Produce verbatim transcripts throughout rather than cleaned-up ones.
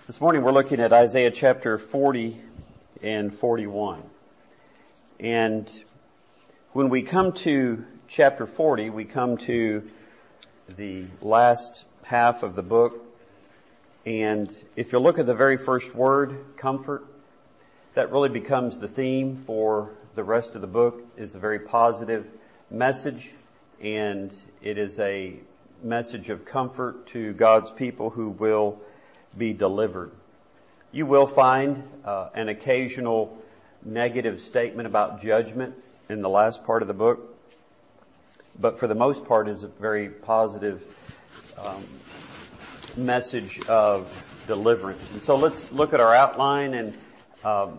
This morning we're looking at Isaiah chapter forty and forty-one. And when we come to chapter forty, we come to the last half of the book. And if you look at the very first word, comfort, that really becomes the theme for the rest of the book. It's a very positive message, and it is a message of comfort to God's people who will be delivered. You will find uh, an occasional negative statement about judgment in the last part of the book, but for the most part it's a very positive um, message of deliverance. And so let's look at our outline, and um,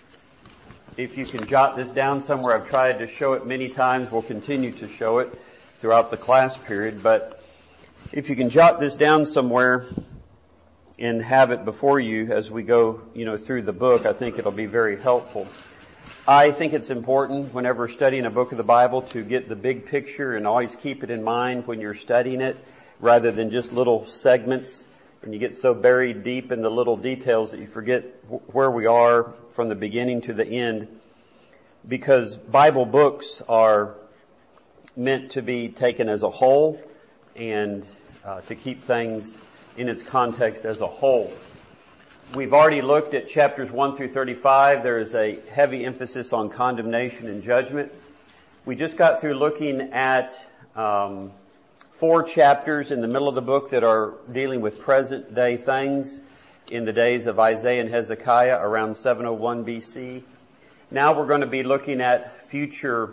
if you can jot this down somewhere, I've tried to show it many times. We'll continue to show it throughout the class period, but if you can jot this down somewhere and have it before you as we go, you know, through the book, I think it'll be very helpful. I think it's important whenever studying a book of the Bible to get the big picture and always keep it in mind when you're studying it, rather than just little segments, and you get so buried deep in the little details that you forget where we are from the beginning to the end, because Bible books are meant to be taken as a whole and uh, to keep things in its context as a whole. We've already looked at chapters one through thirty-five. There is a heavy emphasis on condemnation and judgment. We just got through looking at um, four chapters in the middle of the book that are dealing with present day things in the days of Isaiah and Hezekiah around seven oh one B C. Now we're going to be looking at future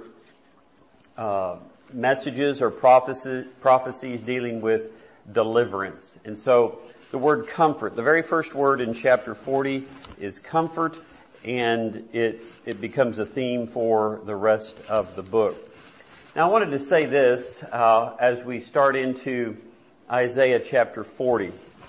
uh, messages or prophecies, prophecies dealing with deliverance. And so the word comfort, the very first word in chapter forty is comfort, and it it becomes a theme for the rest of the book. Now I wanted to say this uh, as we start into Isaiah chapter forty.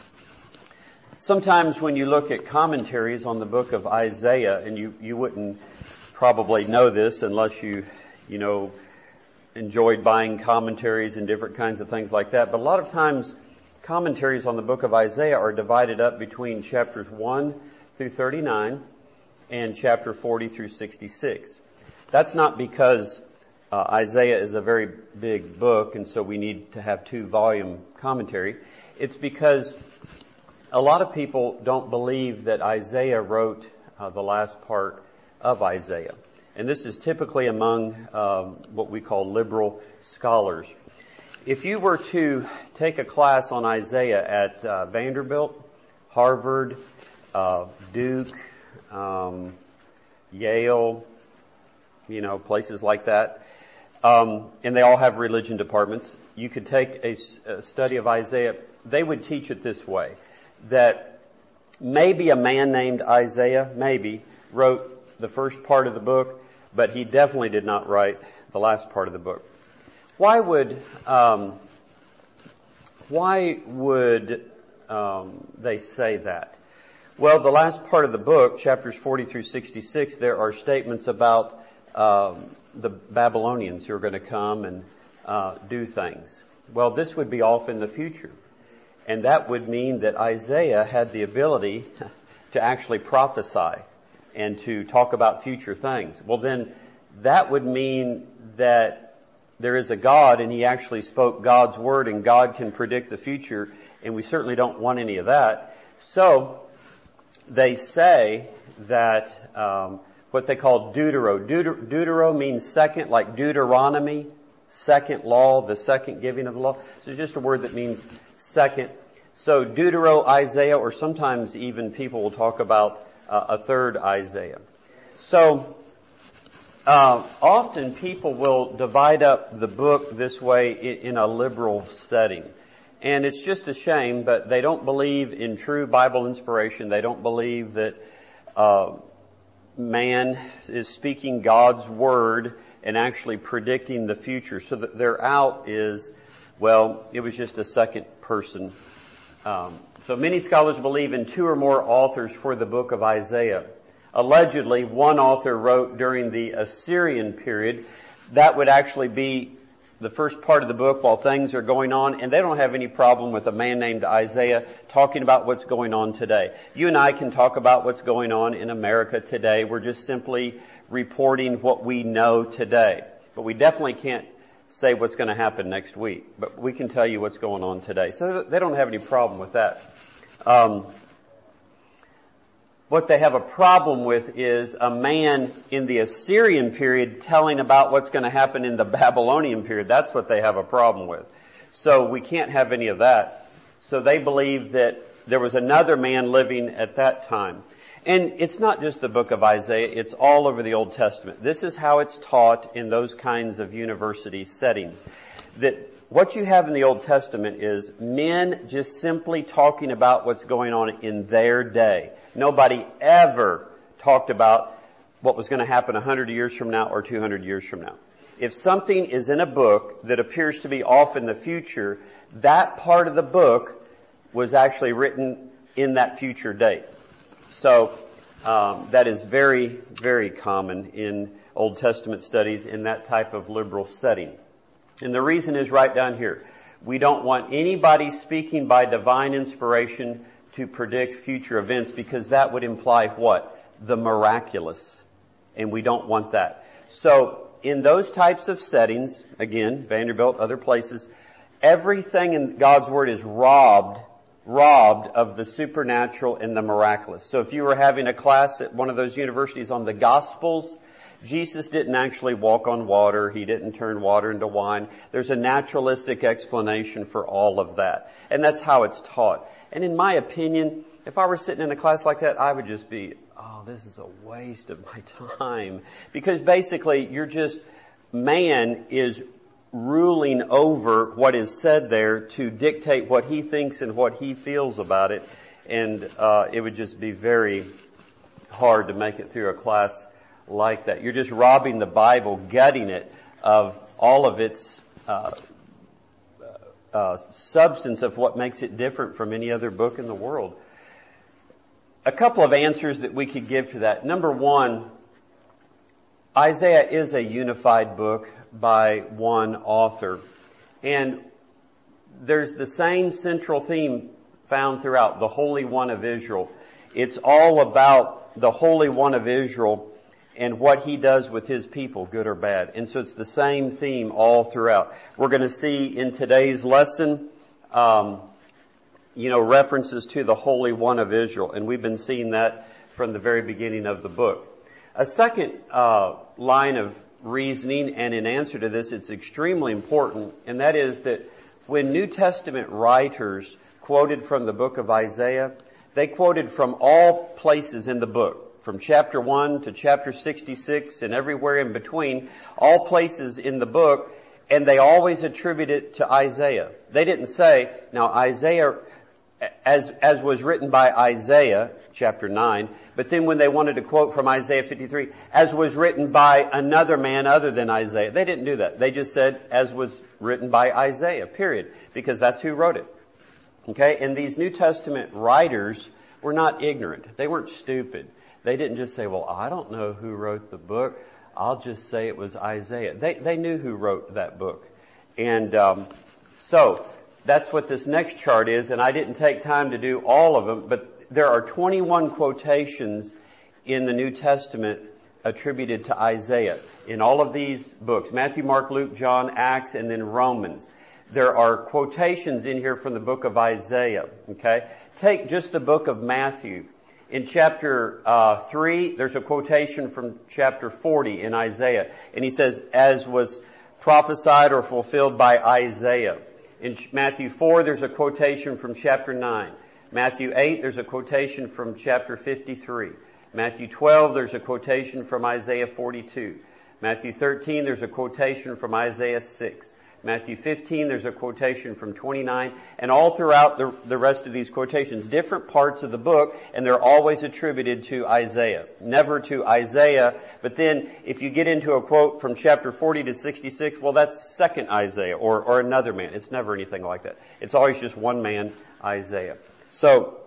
Sometimes when you look at commentaries on the book of Isaiah, and you, you wouldn't probably know this unless you, you know, enjoyed buying commentaries and different kinds of things like that. But a lot of times commentaries on the book of Isaiah are divided up between chapters one through thirty-nine and chapter forty through sixty-six. That's not because uh, Isaiah is a very big book and so we need to have two volume commentary. It's because a lot of people don't believe that Isaiah wrote uh, the last part of Isaiah. And this is typically among um, what we call liberal scholars. If you were to take a class on Isaiah at uh, Vanderbilt, Harvard, uh, Duke, um, Yale, you know, places like that, um, and they all have religion departments, you could take a, a study of Isaiah. They would teach it this way, that maybe a man named Isaiah, maybe, wrote the first part of the book, but he definitely did not write the last part of the book. Why would um, why would um, they say that? Well, the last part of the book, chapters forty through sixty-six, there are statements about um, the Babylonians who are going to come and uh, do things. Well, this would be off in the future, and that would mean that Isaiah had the ability to actually prophesy and to talk about future things. Well, then that would mean that there is a God and he actually spoke God's word and God can predict the future, and we certainly don't want any of that. So they say that um, what they call Deutero. Deuter- Deutero means second, like Deuteronomy, second law, the second giving of the law. So it's just a word that means second. So Deutero Isaiah, or sometimes even people will talk about Uh, a third Isaiah. So, uh, often people will divide up the book this way in, in a liberal setting. And it's just a shame, but they don't believe in true Bible inspiration. They don't believe that, uh, man is speaking God's word and actually predicting the future. So that their out is, well, it was just a second person. Um, So many scholars believe in two or more authors for the book of Isaiah. Allegedly, one author wrote during the Assyrian period. That would actually be the first part of the book while things are going on, and they don't have any problem with a man named Isaiah talking about what's going on today. You and I can talk about what's going on in America today. We're just simply reporting what we know today. But we definitely can't say what's going to happen next week. But we can tell you what's going on today. So they don't have any problem with that. Um, What they have a problem with is a man in the Assyrian period telling about what's going to happen in the Babylonian period. That's what they have a problem with. So we can't have any of that. So they believe that there was another man living at that time. And it's not just the book of Isaiah, it's all over the Old Testament. This is how it's taught in those kinds of university settings. That what you have in the Old Testament is men just simply talking about what's going on in their day. Nobody ever talked about what was going to happen one hundred years from now or two hundred years from now. If something is in a book that appears to be off in the future, that part of the book was actually written in that future date. So um, that is very, very common in Old Testament studies in that type of liberal setting. And the reason is right down here. We don't want anybody speaking by divine inspiration to predict future events, because that would imply what? The miraculous. And we don't want that. So in those types of settings, again, Vanderbilt, other places, everything in God's Word is robbed, robbed of the supernatural and the miraculous. So if you were having a class at one of those universities on the Gospels, Jesus didn't actually walk on water. He didn't turn water into wine. There's a naturalistic explanation for all of that. And that's how it's taught. And in my opinion, if I were sitting in a class like that, I would just be, oh, this is a waste of my time. Because basically, you're just, man is ruling over what is said there to dictate what he thinks and what he feels about it. And uh, it would just be very hard to make it through a class like that. You're just robbing the Bible, gutting it of all of its uh, uh, substance of what makes it different from any other book in the world. A couple of answers that we could give to that. Number one, Isaiah is a unified book by one author. And there's the same central theme found throughout, the Holy One of Israel. It's all about the Holy One of Israel and what he does with his people, good or bad. And so it's the same theme all throughout. We're going to see in today's lesson, um, you know, references to the Holy One of Israel. And we've been seeing that from the very beginning of the book. A second uh, line of reasoning, and in answer to this, it's extremely important, and that is that when New Testament writers quoted from the book of Isaiah, they quoted from all places in the book. From chapter one to chapter sixty-six and everywhere in between, all places in the book, and they always attribute it to Isaiah. They didn't say, now Isaiah, as, as was written by Isaiah, chapter nine, but then when they wanted to quote from Isaiah fifty-three, as was written by another man other than Isaiah, they didn't do that. They just said, as was written by Isaiah, period, because that's who wrote it. Okay, and these New Testament writers were not ignorant. They weren't stupid. They didn't just say, well, I don't know who wrote the book. I'll just say it was Isaiah. They they knew who wrote that book. And um, so that's what this next chart is. And I didn't take time to do all of them, but there are twenty-one quotations in the New Testament attributed to Isaiah in all of these books, Matthew, Mark, Luke, John, Acts, and then Romans. There are quotations in here from the book of Isaiah. Okay, take just the book of Matthew. In chapter uh, three, there's a quotation from chapter forty in Isaiah. And he says, as was prophesied or fulfilled by Isaiah. In Matthew four, there's a quotation from chapter nine. Matthew eight, there's a quotation from chapter fifty-three. Matthew twelve, there's a quotation from Isaiah forty-two. Matthew thirteen, there's a quotation from Isaiah six. Matthew fifteen, there's a quotation from twenty-nine, and all throughout the, the rest of these quotations, different parts of the book, and they're always attributed to Isaiah, never to Isaiah. But then, if you get into a quote from chapter forty to sixty-six, well, that's second Isaiah, or, or another man. It's never anything like that. It's always just one man, Isaiah. So,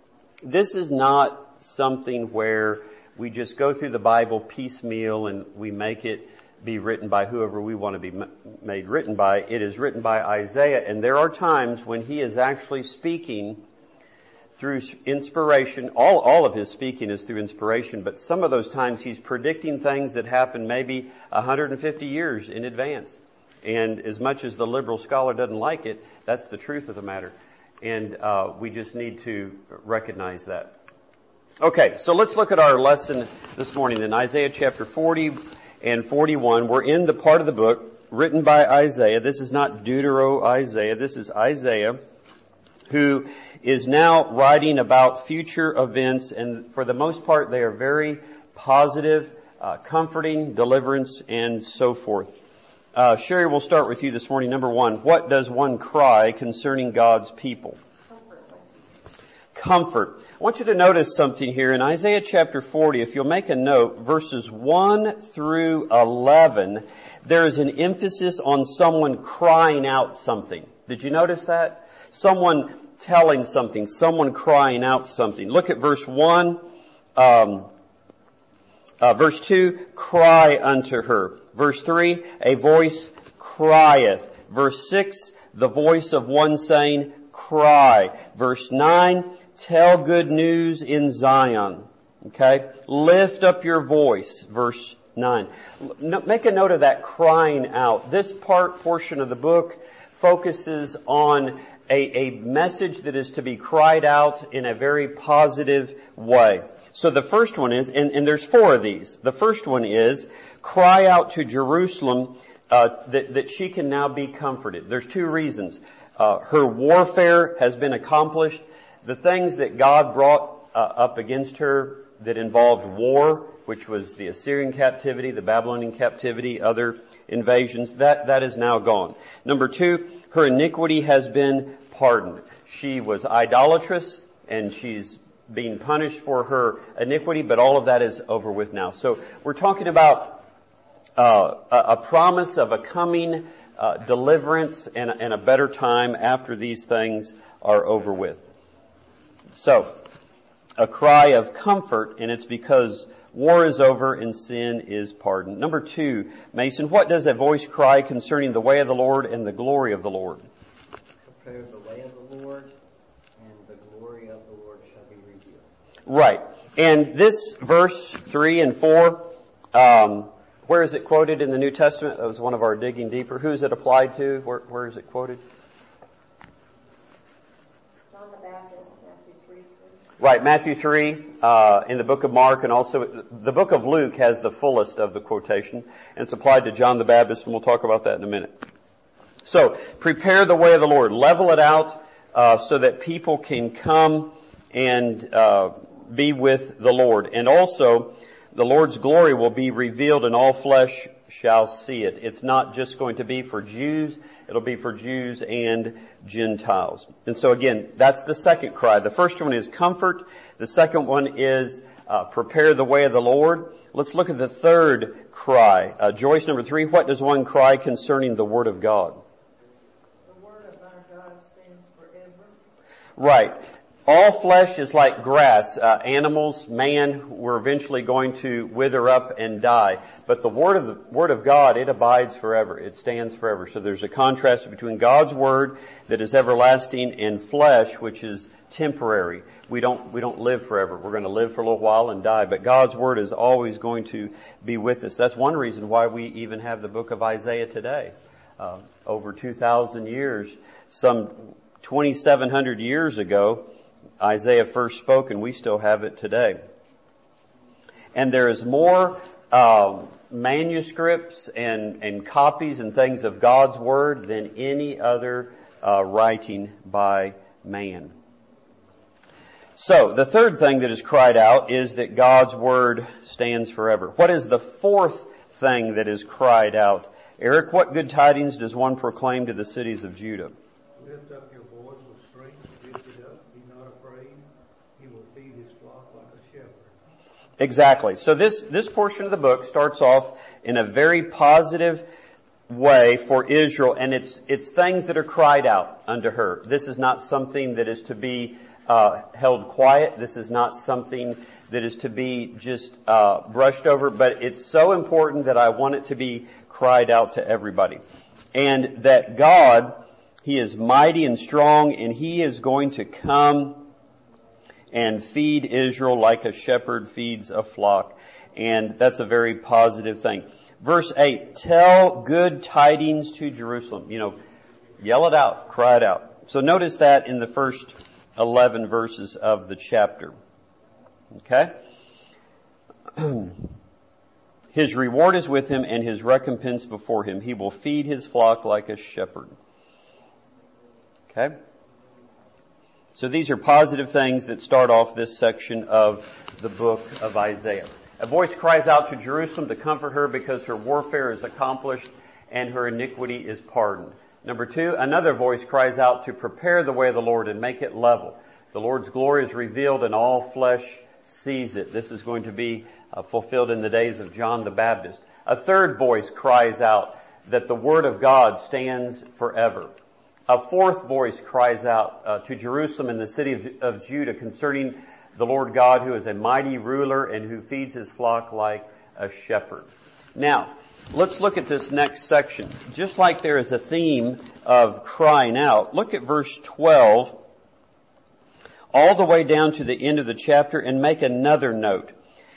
this is not something where we just go through the Bible piecemeal and we make it be written by whoever we want to be made written by. It is written by Isaiah, and there are times when he is actually speaking through inspiration. All, all of his speaking is through inspiration, but some of those times he's predicting things that happen maybe one hundred fifty years in advance. And as much as the liberal scholar doesn't like it, that's the truth of the matter. And uh, we just need to recognize that. Okay, so let's look at our lesson this morning in Isaiah chapter forty and forty-one. We're in the part of the book written by Isaiah. This is not Deutero-Isaiah. This is Isaiah, who is now writing about future events, and for the most part they are very positive, uh, comforting, deliverance, and so forth. Uh, Sherry, we'll start with you this morning. Number one, what does one cry concerning God's people? Comfort. Comfort. I want you to notice something here in Isaiah chapter forty. If you'll make a note, verses one through eleven, there is an emphasis on someone crying out something. Did you notice that? Someone telling something, someone crying out something. Look at verse one. Um, uh, verse two, cry unto her. Verse three, a voice crieth. Verse six, the voice of one saying, cry. Verse nine, tell good news in Zion. Okay? Lift up your voice. Verse nine. Make a note of that crying out. This part, portion of the book focuses on A, a message that is to be cried out in a very positive way. So the first one is, and, and there's four of these. The first one is, cry out to Jerusalem uh, that, that she can now be comforted. There's two reasons. Uh, her warfare has been accomplished. The things that God brought uh, up against her that involved war, which was the Assyrian captivity, the Babylonian captivity, other invasions, that, that is now gone. Number two, her iniquity has been pardoned. She was idolatrous and she's being punished for her iniquity, but all of that is over with now. So we're talking about uh, a, a promise of a coming uh, deliverance and, and a better time after these things are over with. So, a cry of comfort, and it's because war is over and sin is pardoned. Number two, Mason, what does a voice cry concerning the way of the Lord and the glory of the Lord? Prepare the way of the Lord, and the glory of the Lord shall be revealed. Right. And this verse three and four, um, where is it quoted in the New Testament? That was one of our digging deeper. Who is it applied to? Where, where is it quoted? John the Baptist, Matthew three. Right, Matthew three, uh, in the book of Mark, and also the book of Luke has the fullest of the quotation, and it's applied to John the Baptist, and we'll talk about that in a minute. So, prepare the way of the Lord. Level it out uh, so that people can come and uh, be with the Lord. And also, the Lord's glory will be revealed and all flesh shall see it. It's not just going to be for Jews. It'll be for Jews and Gentiles. And so again, that's the second cry. The first one is comfort. The second one is uh, prepare the way of the Lord. Let's look at the third cry. Uh, Joyce, number three, what does one cry concerning the Word of God? The Word of our God stands forever. Right. All flesh is like grass. Uh, animals, man, we're eventually going to wither up and die. But the word of the Word of God, it abides forever. It stands forever. So there's a contrast between God's Word that is everlasting and flesh, which is temporary. We don't, we don't live forever. We're going to live for a little while and die. But God's Word is always going to be with us. That's one reason why we even have the book of Isaiah today. Uh, over two thousand years, some twenty-seven hundred years ago, Isaiah first spoke, and we still have it today. And there is more uh, manuscripts and, and copies and things of God's Word than any other uh, writing by man. So, the third thing that is cried out is that God's Word stands forever. What is the fourth thing that is cried out? Eric, what good tidings does one proclaim to the cities of Judah? Lift up your voice with strength, lift it up, be not afraid. He will feed his flock like a shepherd. Exactly. So this, this portion of the book starts off in a very positive way for Israel, and it's, it's things that are cried out unto her. This is not something that is to be uh, held quiet. This is not something that is to be just uh, brushed over, but it's so important that I want it to be cried out to everybody. And that God, He is mighty and strong, and He is going to come and feed Israel like a shepherd feeds a flock. And that's a very positive thing. Verse eight, tell good tidings to Jerusalem. You know, yell it out, cry it out. So notice that in the first eleven verses of the chapter. Okay? His reward is with him and his recompense before him. He will feed his flock like a shepherd. Okay? So these are positive things that start off this section of the book of Isaiah. A voice cries out to Jerusalem to comfort her because her warfare is accomplished and her iniquity is pardoned. Number two, another voice cries out to prepare the way of the Lord and make it level. The Lord's glory is revealed and all flesh sees it. This is going to be uh, fulfilled in the days of John the Baptist. A third voice cries out that the word of God stands forever. A fourth voice cries out uh, to Jerusalem and the city of, of Judah concerning the Lord God, who is a mighty ruler and who feeds his flock like a shepherd. Now, let's look at this next section. Just like there is a theme of crying out, look at verse twelve all the way down to the end of the chapter and make another note.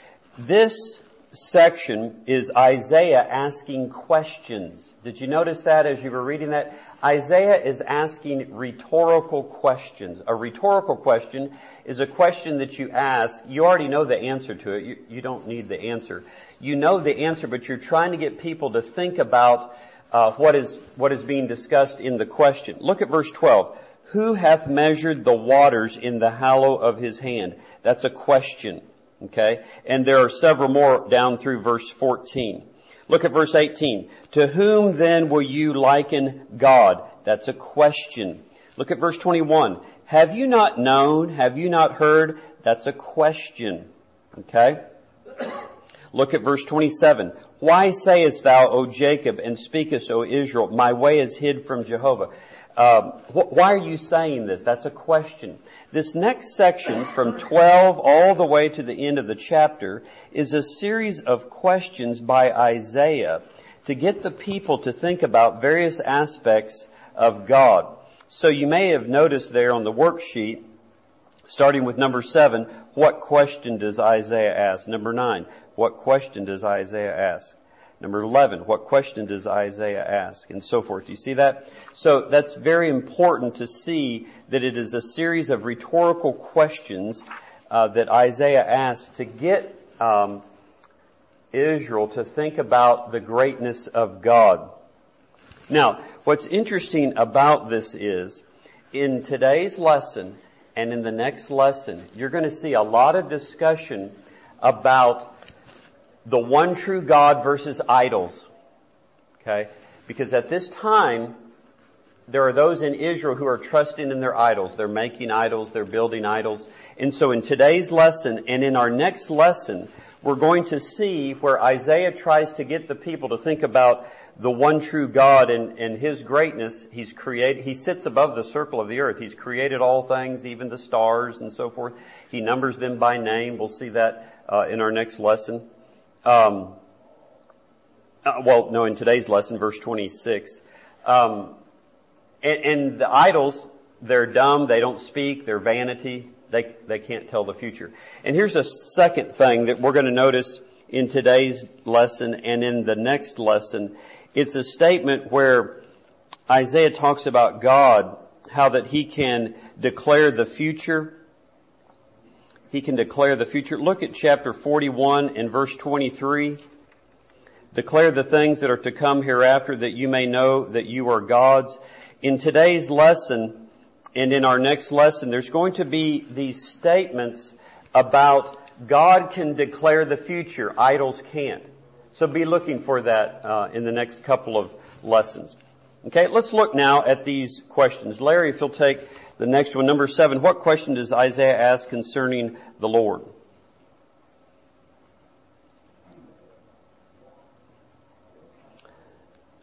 This section is Isaiah asking questions. Did you notice that as you were reading that? Isaiah is asking rhetorical questions. A rhetorical question is a question that you ask. You already know the answer to it. You, you don't need the answer. You know the answer, but you're trying to get people to think about uh, what is what is being discussed in the question. Look at verse twelve. Who hath measured the waters in the hollow of his hand? That's a question. Okay? And there are several more down through verse fourteen. Look at verse eighteen. To whom then will you liken God? That's a question. Look at verse twenty-one. Have you not known? Have you not heard? That's a question. Okay? Look at verse twenty-seven. Why sayest thou, O Jacob, and speakest, O Israel, my way is hid from Jehovah? Um, wh- why are you saying this? That's a question. This next section, from twelve all the way to the end of the chapter, is a series of questions by Isaiah to get the people to think about various aspects of God. So you may have noticed there on the worksheet, starting with number seven, what question does Isaiah ask? Number nine, what question does Isaiah ask? Number eleven, what question does Isaiah ask? And so forth. You see that? So that's very important to see that it is a series of rhetorical questions uh, that Isaiah asks to get um, Israel to think about the greatness of God. Now, what's interesting about this is, in today's lesson and in the next lesson, you're going to see a lot of discussion about the one true God versus idols. Okay? Because at this time, there are those in Israel who are trusting in their idols. They're making idols, they're building idols. And so in today's lesson and in our next lesson, we're going to see where Isaiah tries to get the people to think about the one true God and, and His greatness. He's created, He sits above the circle of the earth. He's created all things, even the stars and so forth. He numbers them by name. We'll see that uh, in our next lesson. Um, uh, well, no, in today's lesson, verse twenty-six. Um, and, and the idols, they're dumb, they don't speak, they're vanity, they, they can't tell the future. And here's a second thing that we're going to notice in today's lesson and in the next lesson. It's a statement where Isaiah talks about God, how that He can declare the future. He can declare the future. Look at chapter forty-one and verse twenty-three. Declare the things that are to come hereafter, that you may know that you are God's. In today's lesson and in our next lesson, there's going to be these statements about God can declare the future. Idols can't. So be looking for that uh, in the next couple of lessons. Okay, let's look now at these questions. Larry, if you'll take the next one, number seven. What question does Isaiah ask concerning the Lord?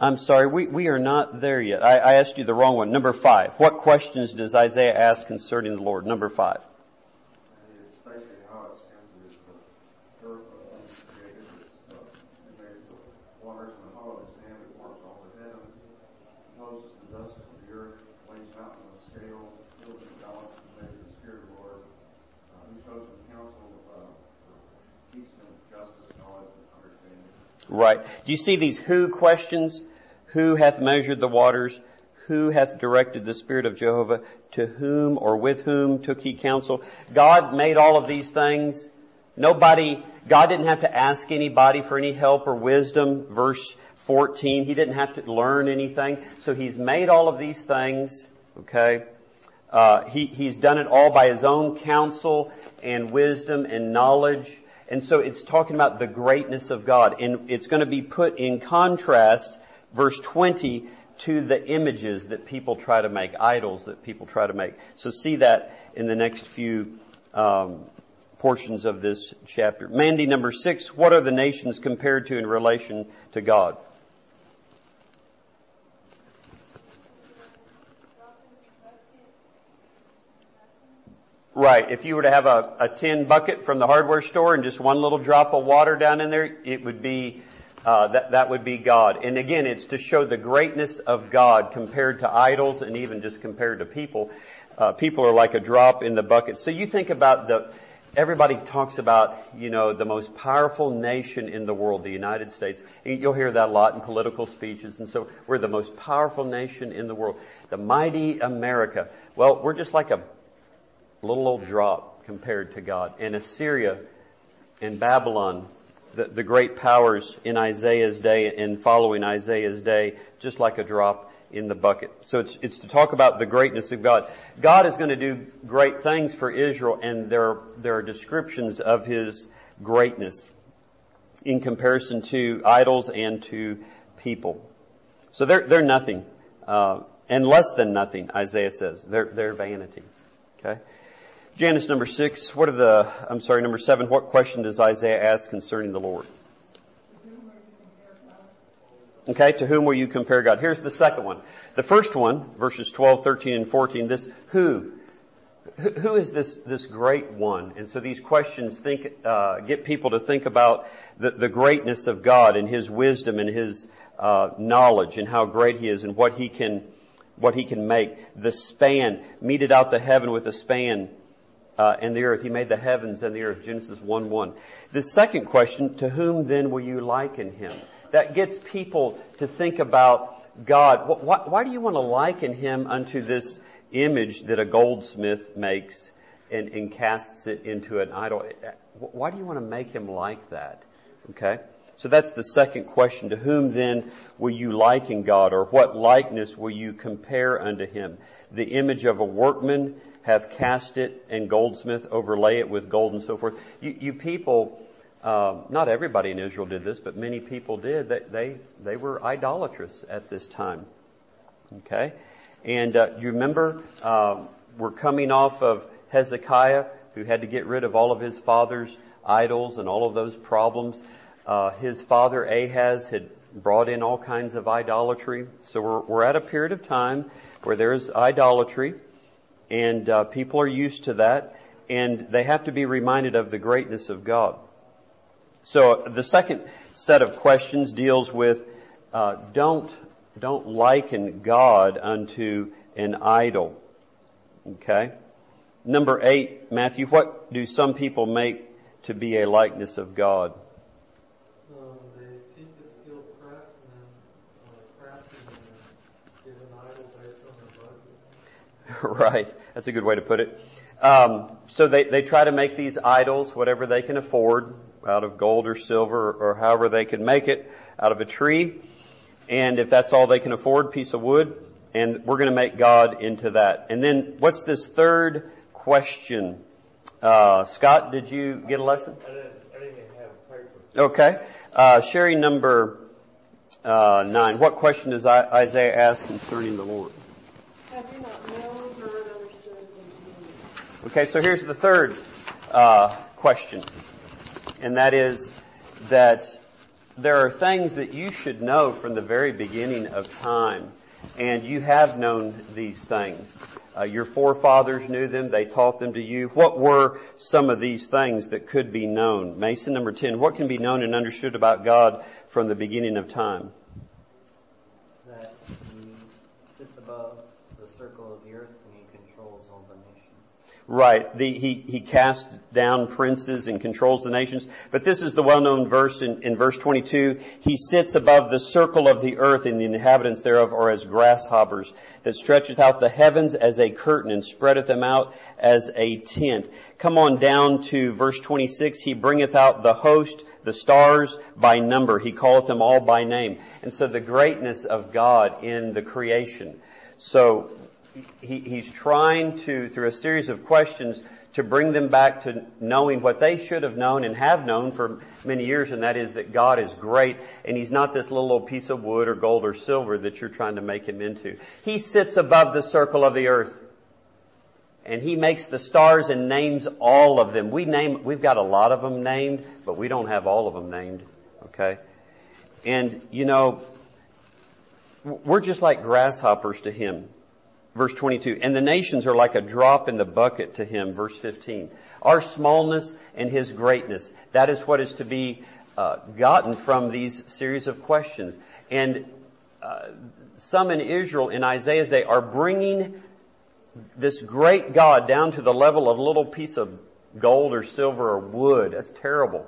I'm sorry, we, we are not there yet. I, I asked you the wrong one. Number five. What questions does Isaiah ask concerning the Lord? Number five. It's basically how it stands is the earth of things created. It's, uh, it made the waters in the hollow of his hand. It works all the heavens. He poses the dust of the earth, weighs mountains on a scale, fills the balance and measures the spirit of the Lord. Uh, who shows him counsel, uh, teaches him justice, knowledge, and understanding. Right. Do you see these who questions? Who hath measured the waters? Who hath directed the Spirit of Jehovah? To whom or with whom took he counsel? God made all of these things. Nobody, God didn't have to ask anybody for any help or wisdom. Verse fourteen, he didn't have to learn anything. So he's made all of these things, okay? Uh, he, he's done it all by his own counsel and wisdom and knowledge. And so it's talking about the greatness of God. And it's going to be put in contrast, verse twenty, to the images that people try to make, idols that people try to make. So see that in the next few um, portions of this chapter. Mandy, number six, what are the nations compared to in relation to God? Right. If you were to have a, a tin bucket from the hardware store and just one little drop of water down in there, it would be Uh, that, that would be God. And again, it's to show the greatness of God compared to idols and even just compared to people. Uh, people are like a drop in the bucket. So you think about the, everybody talks about, you know, the most powerful nation in the world, the United States. And you'll hear that a lot in political speeches. And so we're the most powerful nation in the world. The mighty America. Well, we're just like a little old drop compared to God. And Assyria and Babylon, The, the great powers in Isaiah's day and following Isaiah's day, just like a drop in the bucket. So it's, it's to talk about the greatness of God. God is going to do great things for Israel, and there, there are descriptions of His greatness in comparison to idols and to people. So they're, they're nothing, uh, and less than nothing, Isaiah says. They're, they're vanity. Okay? Janice, number six, what are the, I'm sorry, number seven, what question does Isaiah ask concerning the Lord? Okay, to whom will you compare God? Here's the second one. The first one, verses twelve, thirteen, and fourteen, this who? Who is this, this great one? And so these questions think, uh, get people to think about the, the greatness of God and His wisdom and His, uh, knowledge and how great He is and what He can, what He can make. The span, meted out the heaven with a span. Uh, and the earth. He made the heavens and the earth. Genesis one one. The second question, to whom then will you liken Him? That gets people to think about God. Why, why do you want to liken Him unto this image that a goldsmith makes and, and casts it into an idol? Why do you want to make Him like that? Okay? So that's the second question. To whom then will you liken God? Or what likeness will you compare unto Him? The image of a workman have cast it, and goldsmith overlay it with gold and so forth. You, you people, uh, not everybody in Israel did this, but many people did. They they, they were idolatrous at this time. Okay, and uh, you remember uh, we're coming off of Hezekiah, who had to get rid of all of his father's idols and all of those problems. Uh, his father Ahaz had brought in all kinds of idolatry. So we're we're at a period of time where there is idolatry. And uh, people are used to that, and they have to be reminded of the greatness of God. So the second set of questions deals with uh, don't don't liken God unto an idol. Okay. Number eight, Matthew. What do some people make to be a likeness of God? Um, they seek the skilled craftsman, uh, craftsman, and give an idol based on their budget. Right. That's a good way to put it. Um, so they, they try to make these idols, whatever they can afford, out of gold or silver or, or however they can make it, out of a tree. And if that's all they can afford, piece of wood. And we're going to make God into that. And then what's this third question? Uh, Scott, did you get a lesson? I didn't, I didn't even have a paper. Okay. Uh, Sherry, number uh, nine. What question does Isaiah ask concerning the Lord? Have you not known, heard, understood, and believed? Okay, so here's the third uh, question, and that is that there are things that you should know from the very beginning of time. And you have known these things. Uh, your forefathers knew them. They taught them to you. What were some of these things that could be known? Mason, number ten. What can be known and understood about God from the beginning of time? That He sits above the circle of the earth and He controls all the nations. Right. The, he, he casts down princes and controls the nations. But this is the well-known verse in, in verse twenty-two. He sits above the circle of the earth, and the inhabitants thereof are as grasshoppers, that stretcheth out the heavens as a curtain and spreadeth them out as a tent. Come on down to verse twenty-six. He bringeth out the host, the stars by number. He calleth them all by name. And so the greatness of God in the creation. So He, he's trying to, through a series of questions, to bring them back to knowing what they should have known and have known for many years, and that is that God is great, and He's not this little old piece of wood or gold or silver that you're trying to make Him into. He sits above the circle of the earth, and He makes the stars and names all of them. We name, we've got a lot of them named, but we don't have all of them named, okay? And, you know, we're just like grasshoppers to Him. Verse twenty-two, and the nations are like a drop in the bucket to Him. Verse fifteen, our smallness and His greatness. That is what is to be uh, gotten from these series of questions. And uh, some in Israel in Isaiah's day are bringing this great God down to the level of a little piece of gold or silver or wood. That's terrible.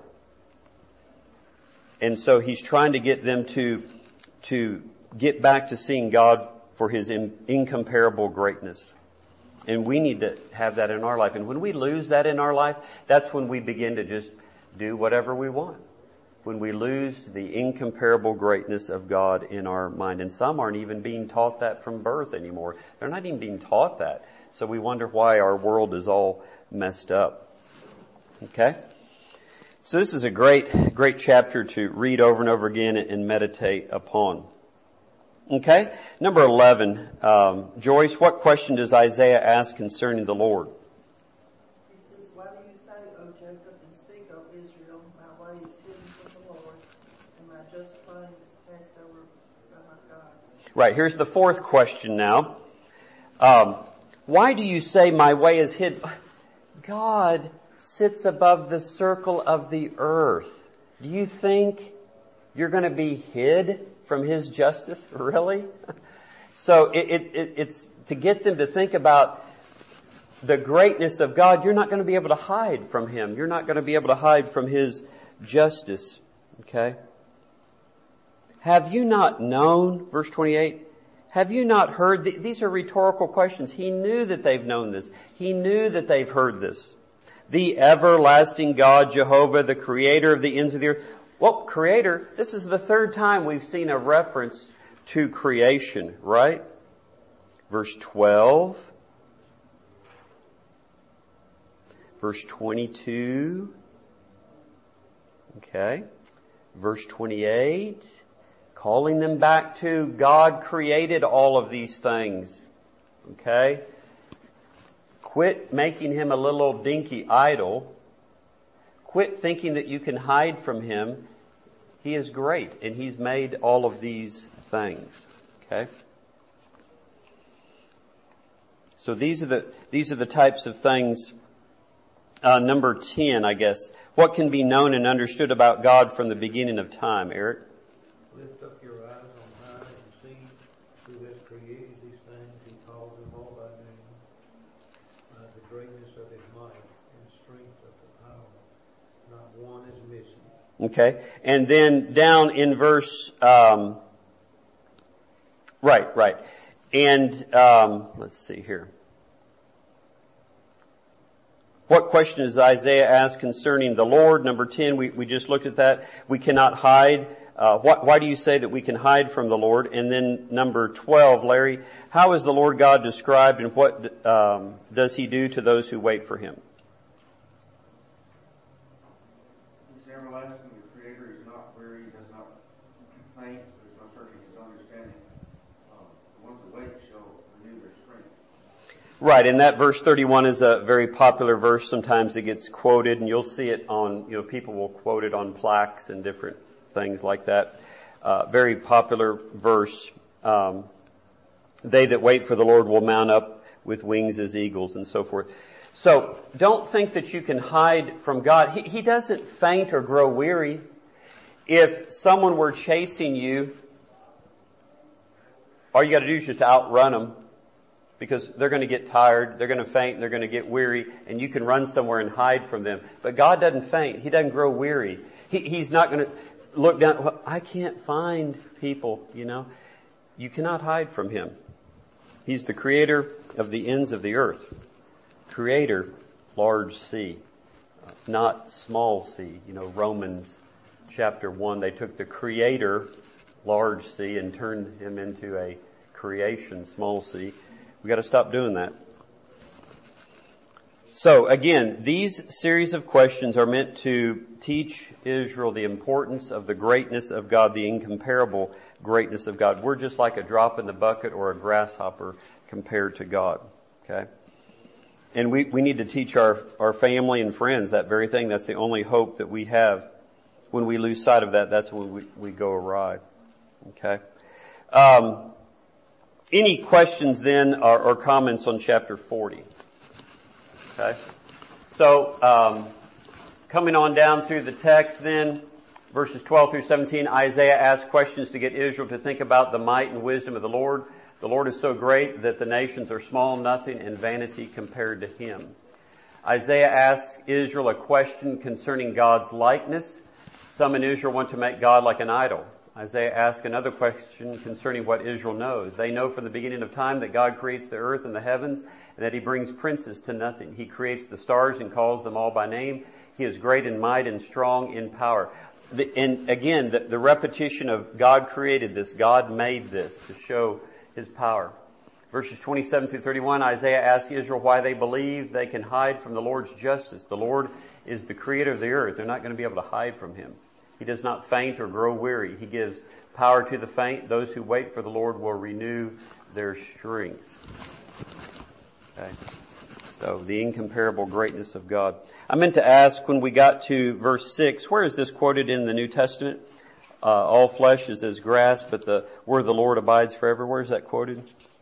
And so He's trying to get them to, to get back to seeing God for His incomparable greatness. And we need to have that in our life. And when we lose that in our life, that's when we begin to just do whatever we want. When we lose the incomparable greatness of God in our mind. And some aren't even being taught that from birth anymore. They're not even being taught that. So we wonder why our world is all messed up. Okay? So this is a great, great chapter to read over and over again and meditate upon. Okay? Number eleven, um, Joyce, what question does Isaiah ask concerning the Lord? He says, why do you say, O Jacob, and speak, O Israel, my way is hidden from the Lord, and my just flame is cast over by my God. Right, here's the fourth question now. Um, why do you say my way is hid? God sits above the circle of the earth. Do you think you're going to be hid from His justice? Really? So it, it, it, it's to get them to think about the greatness of God. You're not going to be able to hide from Him. You're not going to be able to hide from His justice. Okay? Have you not known, verse twenty-eight, have you not heard? Th- these are rhetorical questions. He knew that they've known this. He knew that they've heard this. The everlasting God, Jehovah, the creator of the ends of the earth. Well, creator, this is the third time we've seen a reference to creation, right? Verse twelve. Verse twenty-two. Okay. Verse twenty-eight. Calling them back to God created all of these things. Okay. Quit making Him a little dinky idol. Quit thinking that you can hide from Him. He is great, and He's made all of these things. Okay? So these are the these are the types of things. Uh, number ten, I guess. What can be known and understood about God from the beginning of time, Eric? Lift up your eyes on high and see who has created these things. He calls them all by name. Uh, the greatness of His might and strength of the power. Not one is missing. Okay. And then down in verse, um, right, right. And, um, let's see here. What question does Isaiah ask concerning the Lord? Number ten, we, we just looked at that. We cannot hide. Uh, what, why do you say that we can hide from the Lord? And then number twelve, Larry, how is the Lord God described, and what um, does He do to those who wait for Him? He's everlasting, the Creator. He's not weary. He does not faint. There's no searching His understanding. Um, the ones that wait shall renew their strength. Right, and that verse thirty-one is a very popular verse. Sometimes it gets quoted, and you'll see it on, you know, people will quote it on plaques and different things like that. Uh, very popular verse. Um, they that wait for the Lord will mount up with wings as eagles, and so forth. So don't think that you can hide from God. He, he doesn't faint or grow weary. If someone were chasing you, all you got to do is just outrun them, because they're going to get tired, they're going to faint, they're going to get weary, and you can run somewhere and hide from them. But God doesn't faint. He doesn't grow weary. He, he's not going to look down. Well, I can't find people, you know. You cannot hide from Him. He's the creator of the ends of the earth. Creator, large C, not small c. You know, Romans chapter one, they took the creator, large C, and turned him into a creation, small c. We've got to stop doing that. So again, these series of questions are meant to teach Israel the importance of the greatness of God, the incomparable greatness of God. We're just like a drop in the bucket or a grasshopper compared to God. Okay? And we, we need to teach our, our family and friends that very thing. That's the only hope that we have. When we lose sight of that, that's when we, we go awry. Okay? Um, any questions then or, or comments on chapter forty? Okay? So, um, coming on down through the text then, verses twelve through seventeen, Isaiah asks questions to get Israel to think about the might and wisdom of the Lord. The Lord is so great that the nations are small, nothing, and vanity compared to Him. Isaiah asks Israel a question concerning God's likeness. Some in Israel want to make God like an idol. Isaiah asks another question concerning what Israel knows. They know from the beginning of time that God creates the earth and the heavens, and that He brings princes to nothing. He creates the stars and calls them all by name. He is great in might and strong in power. The, and again, the, the repetition of God created this, God made this to show His power. Verses twenty-seven through thirty-one, Isaiah asks Israel why they believe they can hide from the Lord's justice. The Lord is the creator of the earth. They're not going to be able to hide from Him. He does not faint or grow weary. He gives power to the faint. Those who wait for the Lord will renew their strength. Okay. So, the incomparable greatness of God. I meant to ask when we got to verse six, where is this quoted in the New Testament? Uh, all flesh is as grass, but the word of the Lord abides forever. Where is that quoted?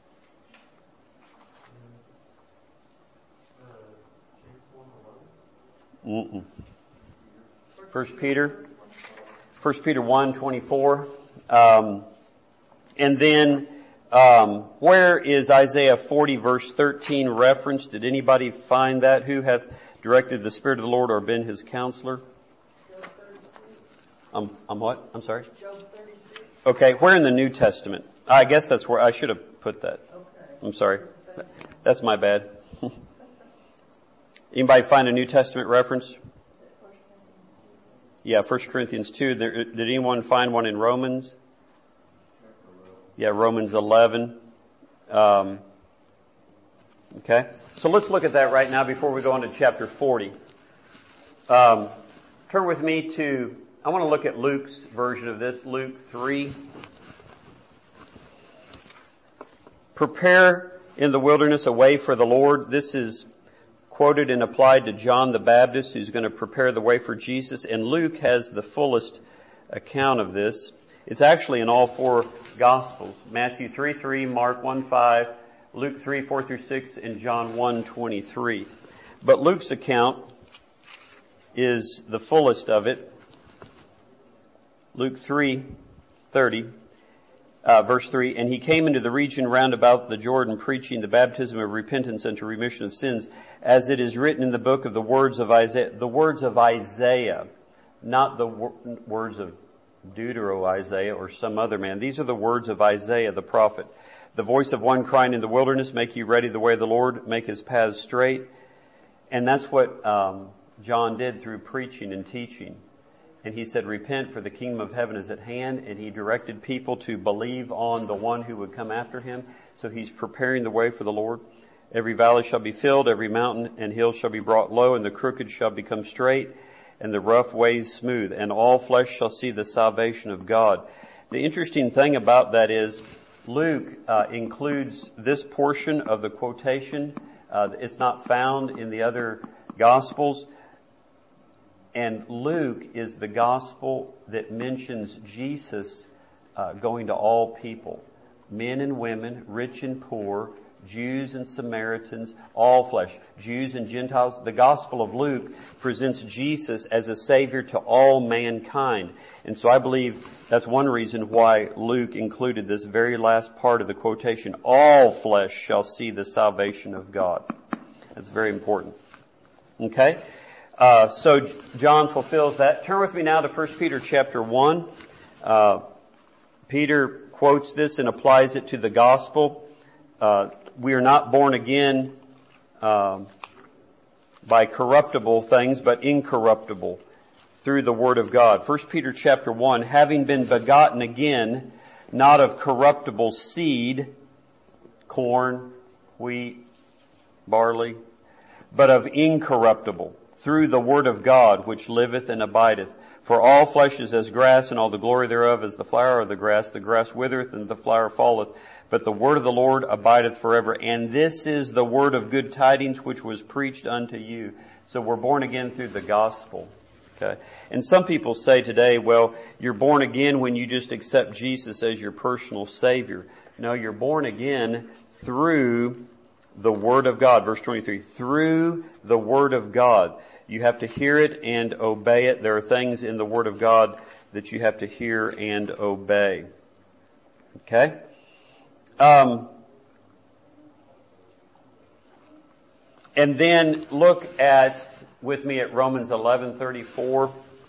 Mm-mm. First Peter. First Peter one twenty-four. Um, and then, um, where is Isaiah forty verse thirteen referenced? Did anybody find that? Who hath directed the Spirit of the Lord or been His counselor? Um, I'm what? I'm sorry? Okay, where in the New Testament? I guess that's where I should have put that. I'm sorry. That's my bad. Anybody find a New Testament reference? Yeah, First Corinthians two. There, did anyone find one in Romans? Yeah, Romans eleven. Um, okay. So let's look at that right now before we go on to chapter forty. Um, turn with me to, I want to look at Luke's version of this, Luke three. Prepare in the wilderness a way for the Lord. This is quoted and applied to John the Baptist, who's going to prepare the way for Jesus. And Luke has the fullest account of this. It's actually in all four Gospels. Matthew three three, Mark one five, Luke three four through six, and John one twenty-three. But Luke's account is the fullest of it. Luke three thirty. Uh, verse three, and he came into the region round about the Jordan, preaching the baptism of repentance unto remission of sins, as it is written in the book of the words of Isaiah. The words of Isaiah, not the wor- words of Deutero Isaiah or some other man. These are the words of Isaiah the prophet. The voice of one crying in the wilderness, make ye ready the way of the Lord, make His paths straight. And that's what um, John did through preaching and teaching. And he said, repent, for the kingdom of heaven is at hand. And he directed people to believe on the one who would come after him. So he's preparing the way for the Lord. Every valley shall be filled, every mountain and hill shall be brought low, and the crooked shall become straight, and the rough ways smooth. And all flesh shall see the salvation of God. The interesting thing about that is Luke uh, includes this portion of the quotation. Uh, it's not found in the other Gospels. and Luke is the gospel that mentions Jesus uh, going to all people, men and women, rich and poor, Jews and Samaritans, all flesh, Jews and Gentiles. The Gospel of Luke presents Jesus as a Savior to all mankind. And so I believe that's one reason why Luke included this very last part of the quotation, all flesh shall see the salvation of God. That's very important. Okay? Uh, so John fulfills that. Turn with me now to First Peter chapter one. Uh, Peter quotes this and applies it to the gospel. Uh, we are not born again um, by corruptible things, but incorruptible through the Word of God. First Peter chapter one, having been begotten again, not of corruptible seed, corn, wheat, barley, but of incorruptible, through the Word of God, which liveth and abideth. For all flesh is as grass, and all the glory thereof is the flower of the grass. The grass withereth, and the flower falleth. But the word of the Lord abideth forever. And this is the word of good tidings which was preached unto you. So we're born again through the gospel. Okay. And some people say today, well, you're born again when you just accept Jesus as your personal Savior. No, you're born again through the Word of God. Verse twenty-three, through the Word of God. You have to hear it and obey it. There are things in the Word of God that you have to hear and obey. Okay? Um, and then look at, with me at Romans eleven thirty-four.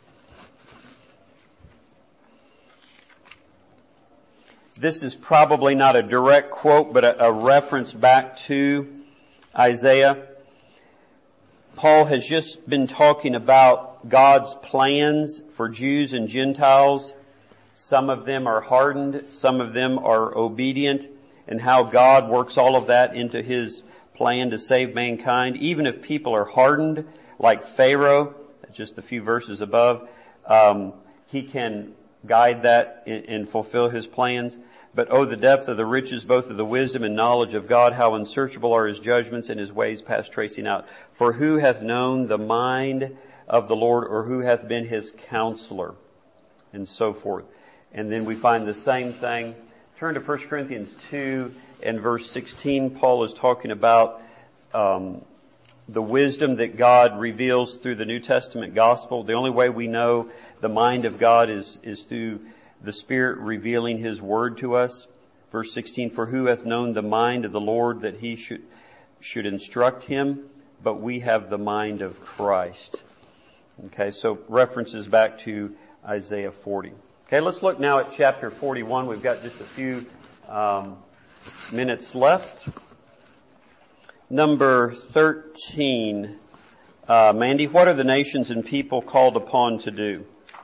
This is probably not a direct quote, but a, a reference back to Isaiah. Paul has just been talking about God's plans for Jews and Gentiles. Some of them are hardened, some of them are obedient, and how God works all of that into His plan to save mankind. Even if people are hardened, like Pharaoh, just a few verses above, um, He can guide that and, and fulfill His plans. But oh, the depth of the riches, both of the wisdom and knowledge of God, how unsearchable are His judgments and His ways past tracing out. For who hath known the mind of the Lord, or who hath been His counselor? And so forth. And then we find the same thing. Turn to First Corinthians two and verse sixteen. Paul is talking about um, the wisdom that God reveals through the New Testament gospel. The only way we know the mind of God is, is through the Spirit revealing His Word to us. Verse sixteen, for who hath known the mind of the Lord that He should, should instruct Him? But we have the mind of Christ. Okay, so references back to Isaiah forty. Okay, let's look now at chapter forty-one. We've got just a few um, minutes left. Number thirteen. Uh, Mandy, what are the nations and people called upon to do?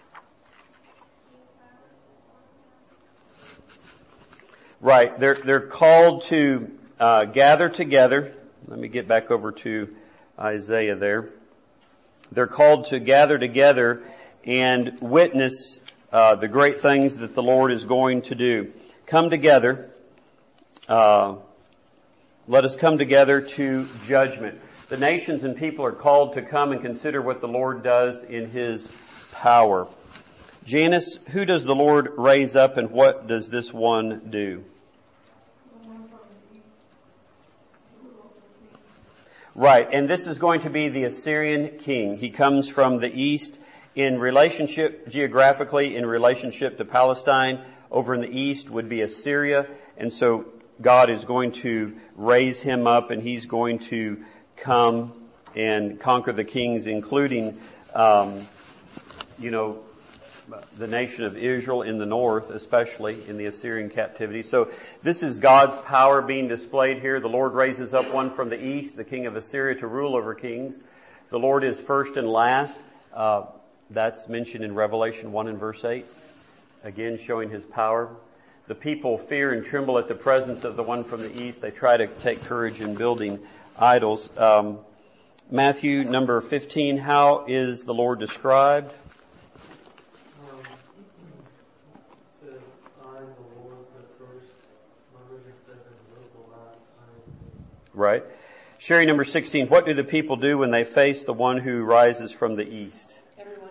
Right, they're they're called to uh, gather together. Let me get back over to Isaiah there. They're called to gather together and witness uh, the great things that the Lord is going to do. Come together. Uh, let us come together to judgment. The nations and people are called to come and consider what the Lord does in His power. Janice, who does the Lord raise up, and what does this one do? Right, and this is going to be the Assyrian king. He comes from the east in relationship, geographically, in relationship to Palestine. Over in the east would be Assyria, and so God is going to raise him up, and He's going to come and conquer the kings, including, um, you know, the nation of Israel in the north, especially in the Assyrian captivity. So this is God's power being displayed here. The Lord raises up one from the east, the king of Assyria, to rule over kings. The Lord is first and last. Uh, that's mentioned in Revelation one and verse eight. Again, showing His power. The people fear and tremble at the presence of the one from the east. They try to take courage in building idols. Um, Matthew number fifteen, how is the Lord described? Right. Sherry number sixteen, what do the people do when they face the one who rises from the east? Everyone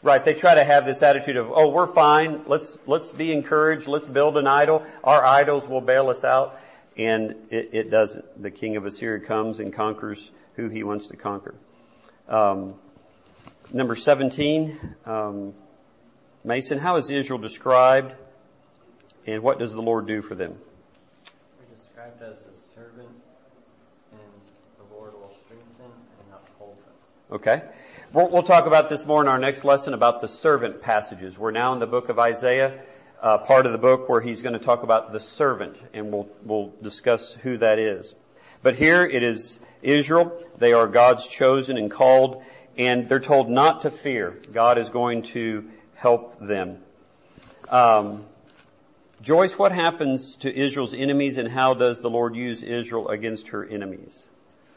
Right, they try to have this attitude of, oh, we're fine, let's let's be encouraged, let's build an idol, our idols will bail us out. And it, it doesn't. The king of Assyria comes and conquers who he wants to conquer. Um, number seventeen, um, Mason, how is Israel described, and what does the Lord do for them? They're described as a servant, and the Lord will strengthen and uphold them. Okay. We'll, we'll talk about this more in our next lesson about the servant passages. We're now in the book of Isaiah, uh, part of the book where he's going to talk about the servant, and we'll, we'll discuss who that is. But here it is Israel. They are God's chosen and called, and they're told not to fear. God is going to help them. Um, Joyce, what happens to Israel's enemies, and how does the Lord use Israel against her enemies?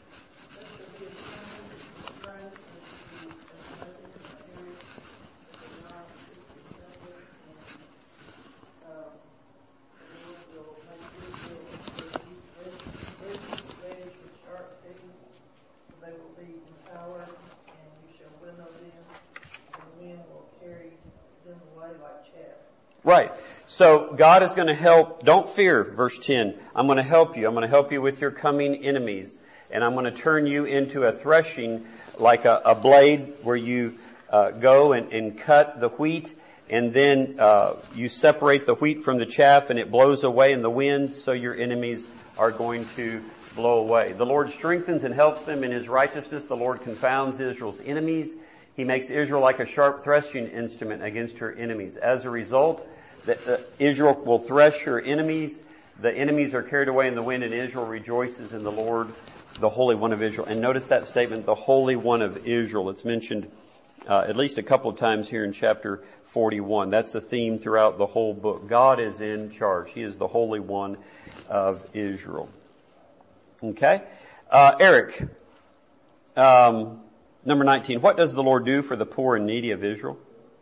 Right. So God is going to help. Don't fear, verse ten. I'm going to help you. I'm going to help you with your coming enemies. And I'm going to turn you into a threshing, like a, a blade where you uh, go and, and cut the wheat. And then uh, you separate the wheat from the chaff, and it blows away in the wind, so your enemies are going to blow away. The Lord strengthens and helps them in His righteousness. The Lord confounds Israel's enemies. He makes Israel like a sharp threshing instrument against her enemies. As a result, the, uh, Israel will thresh her enemies. The enemies are carried away in the wind, and Israel rejoices in the Lord, the Holy One of Israel. And notice that statement, the Holy One of Israel. It's mentioned uh, at least a couple of times here in chapter forty-one. That's the theme throughout the whole book. God is in charge. He is the Holy One of Israel. Okay? Uh, Eric, um, number nineteen. What does the Lord do for the poor and needy of Israel?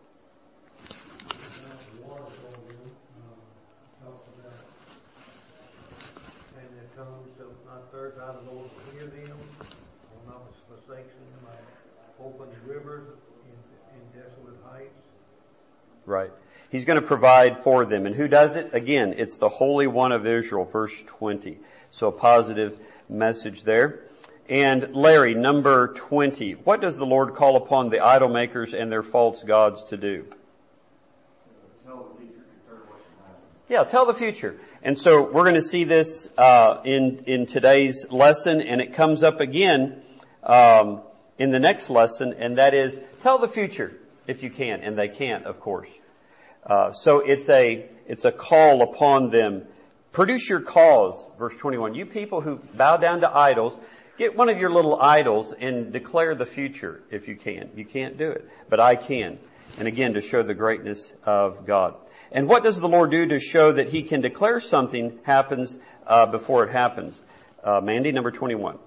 Right. He's going to provide for them. And who does it? Again, it's the Holy One of Israel, verse twenty. So a positive message there. And Larry, number twenty. What does the Lord call upon the idol makers and their false gods to do? Tell the future. Yeah, tell the future. And so we're going to see this uh, in in today's lesson, and it comes up again um, in the next lesson, and that is tell the future if you can, and they can't, of course. Uh, so it's a it's a call upon them. Produce your cause, verse twenty-one. You people who bow down to idols, get one of your little idols and declare the future if you can. You can't do it, but I can. And again, to show the greatness of God. And what does the Lord do to show that He can declare something happens uh, before it happens? Uh, Mandy, number twenty-one.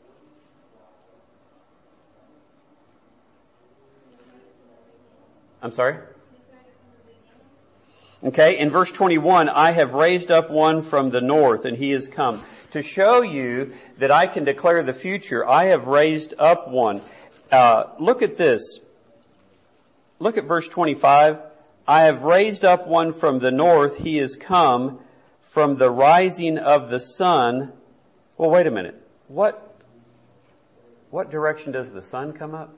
I'm sorry? Okay, in verse twenty-one, I have raised up one from the north, and he has come. To show you that I can declare the future, I have raised up one. Uh, look at this. Look at verse twenty-five. I have raised up one from the north, he is come from the rising of the sun. Well, wait a minute. What, what direction does the sun come up?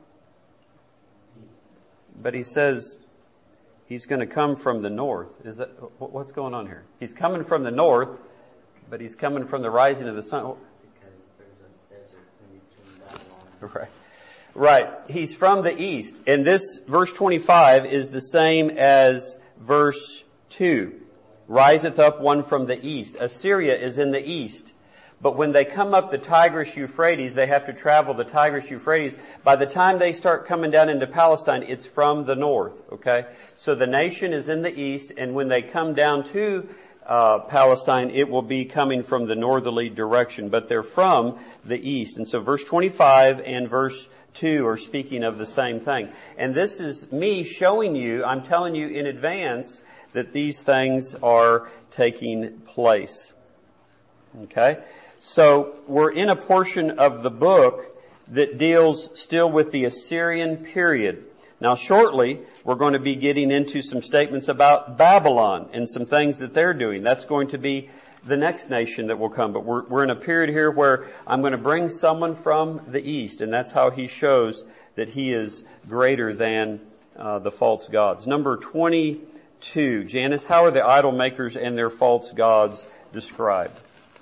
But he says he's going to come from the north. Is that what's going on here? He's coming from the north, but he's coming from the rising of the sun. Because there's a desert in between Babylon. Right. Right. He's from the east. And this verse twenty-five is the same as verse two. Riseth up one from the east. Assyria is in the east. But when they come up the Tigris Euphrates, they have to travel the Tigris Euphrates. By the time they start coming down into Palestine, it's from the north. Okay? So the nation is in the east, and when they come down to uh, Palestine, it will be coming from the northerly direction. But they're from the east. And so verse twenty-five and verse two are speaking of the same thing. And this is me showing you, I'm telling you in advance, that these things are taking place. Okay? So we're in a portion of the book that deals still with the Assyrian period. Now shortly, we're going to be getting into some statements about Babylon and some things that they're doing. That's going to be the next nation that will come. But we're, we're in a period here where I'm going to bring someone from the east, and that's how he shows that he is greater than uh, the false gods. Number twenty-two. Janice, how are the idol makers and their false gods described?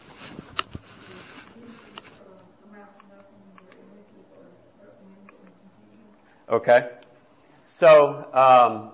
Okay. So, um,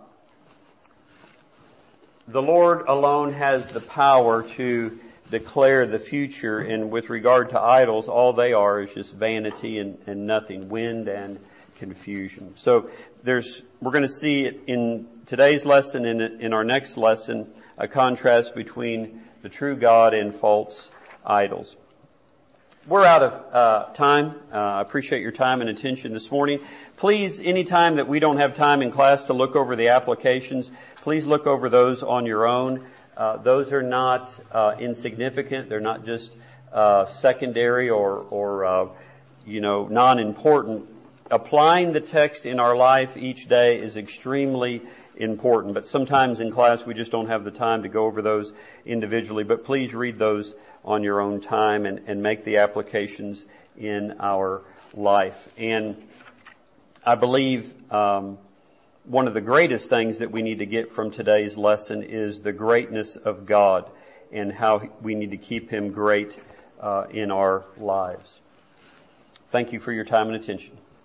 the Lord alone has the power to declare the future, and with regard to idols, all they are is just vanity and, and nothing, wind and confusion. So there's, we're going to see it in today's lesson and in our next lesson, a contrast between the true God and false idols. We're out of uh, time. Uh, I appreciate your time and attention this morning. Please, any time that we don't have time in class to look over the applications, please look over those on your own. Uh, those are not uh, insignificant. They're not just uh, secondary or, or uh, you know, non-important. Applying the text in our life each day is extremely important. But sometimes in class we just don't have the time to go over those individually. But please read those on your own time and, and make the applications in our life. And I believe um, one of the greatest things that we need to get from today's lesson is the greatness of God and how we need to keep Him great uh, in our lives. Thank you for your time and attention.